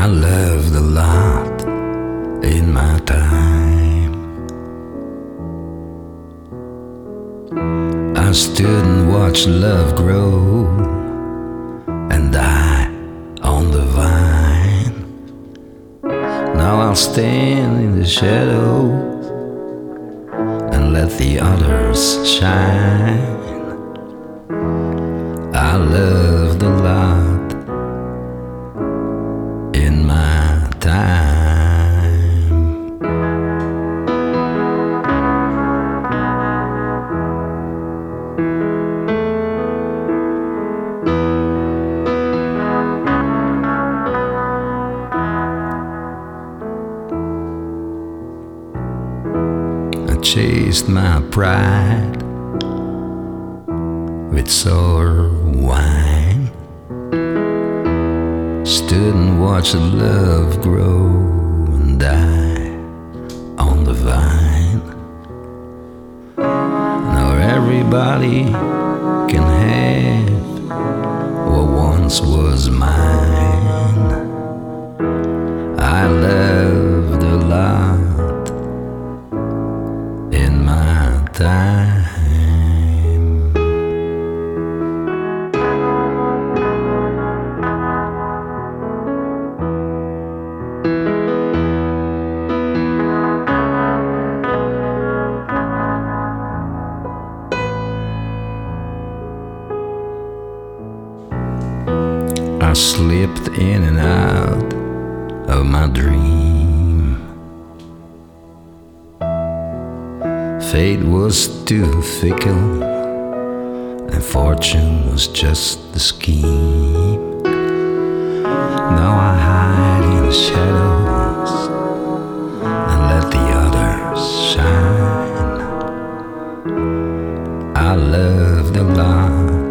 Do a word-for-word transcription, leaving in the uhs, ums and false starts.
I loved a lot in my time. I stood and watched love grow and die on the vine. Now I'll stand in the shadows and let the others shine. I loved a lot in my time. I chased my pride with sour wine, stood and watched love grow and die on the vine. Now everybody can have what once was mine. I loved a lot in my time. I slipped in and out of my dream. Fate was too fickle, and fortune was just a scheme. Now I hide in the shadows and let the others shine. I loved a lot